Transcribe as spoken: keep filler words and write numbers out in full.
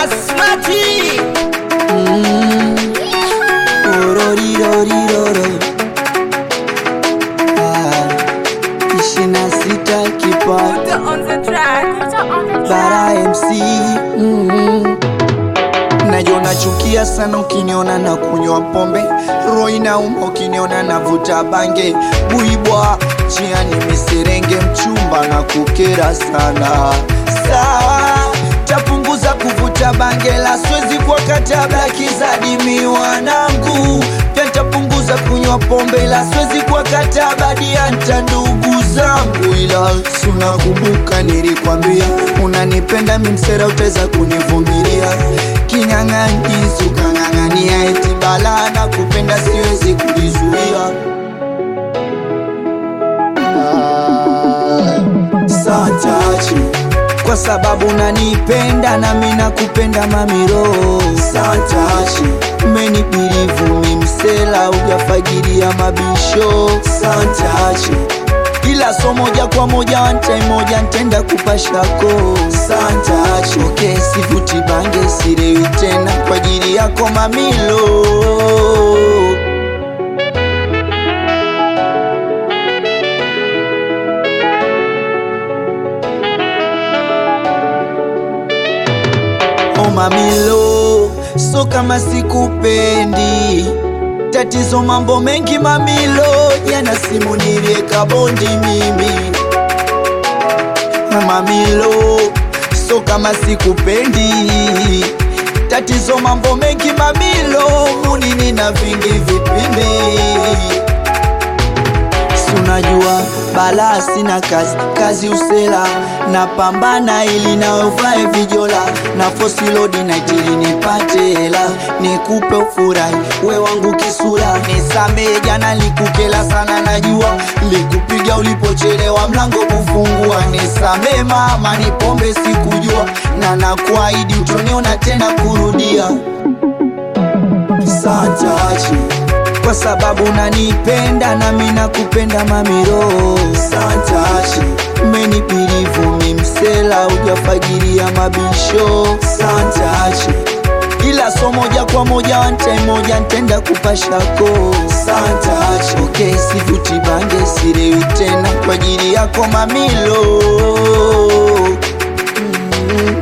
Asmati Mm. Ororiroriroro. Ah. Ishirini na sita kipato on the track. Bara M C. Mm. Najua nachukia sana ukiniona na kunywa pombe, roho inauma ukiniona navuta bange, buibwa jiani miserenge, mchumba na kukera sana. Sawa, tapunguza kuvuta bange, la siwezi kwa katabla kizadimi wanangu. Pia tapunguza kunywa pombe, la siwezi kwa katabla dianta ndugu zangu. Ila suna kumbuka nilikwambia unanipenda mimsera, utaweza kunivumilia. Kinyang'anyizi ukang'ang'ania, eti bala na kupenda siwezi kujizuia. Ah, Santachi kwa sababu unanipenda na mimi nakupenda mamiro. Santachi umenibirivu mimsela, ujafagiria mabisho. Santachi ila so moja kwa moja one time moja ntenda kupashako. Santachi okay, sivuti bange sirewi tena kwa ajili yako mamilo. Oh mamilo, so kama sikupendi, tatizo mambo mengi mamilo. Jana simu nilieka bondi mimi. Mamilo, so kama sikupendi, tatizo mambo mengi mamilo. Munini na vingi vipindi, sunajua bala sina kazi, kazi usela na pambana ili na uvae vijola, na fosi lodi na itili nipate hela, nikupe ufurahi we wangu kisura. Nisamee jana likukela sana, najua likupiga ulipochelewa mlango kufungua. Nisamee mama, ni pombe sikujua, na nakuahidi utoniona tena kurudia. Santachi kwa sababu unanipenda na mimi nakupenda mamiro. Santachi umenibirivu mimsela, ujafagiria mabisho. Santachi ila so moja kwa moja one time moja ntenda kupashako. Santachi okay, sivuti bange sirewi tena kwa ajili yako mamilo. Mm.